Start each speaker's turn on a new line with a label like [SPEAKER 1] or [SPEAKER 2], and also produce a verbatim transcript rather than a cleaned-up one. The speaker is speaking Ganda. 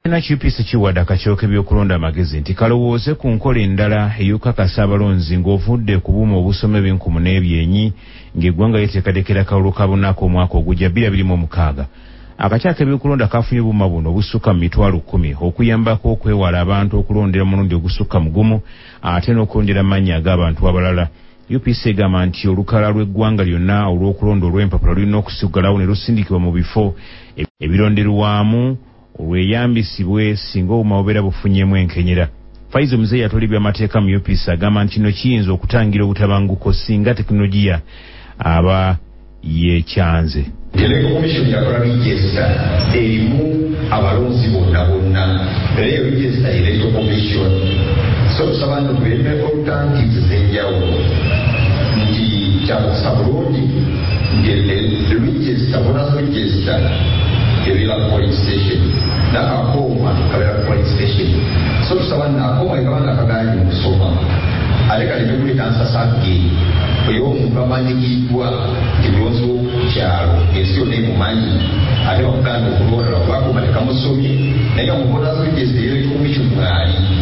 [SPEAKER 1] na kipiisa kiwadde akakyoke by'okulonda amagezi nti kalowooze ku nkola endala ey'okukakasa abalonzi ng'ovudde ku buuma obusome b'enkumu n'ebyenyi ng'eggwanga liteekateekera kalulu ka bunaku omwaka ogujja bbiri abiri mu mukaaga. Akakyaka ebyokulonda kafunye obuuma buno obusukka mu mitwalo kkumi okuyambako okwewala abantu okulondera mulundi ogusukka mu gumu ate n'okwongera amannya ag'abantu abalala. U P C egamba nti olukalala lw'eggwanga lyonna olw'okulonda olw'empapula lulina okusigalawo ne lusindikibwa mu bifo ebironderwamu olweyambisibwe singa obuuma bubeera bufunyeemu enkenyera. Faizo Muzeeyi atwala ebyamateeka mu U P C agamba nti kino kiyinza okutangira obutabanguko singa tekinologiya aba yeekyanze.
[SPEAKER 2] Electoral Commission yakola register erimu abalonzi bonna bonna era eyo register Electoral Commission so tusaba nti tuleme alternatives ez'enjawulo nti kyakusa bulungi nti register bona register ebeera polling station n'akakooma kabeera polling station so tusaba n'akooma ekabanga akagaanye okusoma ate kaleme kuleta nsasage oyo omuntu amanyikiddwa nti mulonzi w'okukyalo ensi yonna emumanyi ate bakuganda okulonda lwakubakooma tekamusomye naye omuvota zigezi Electoral Commission mwali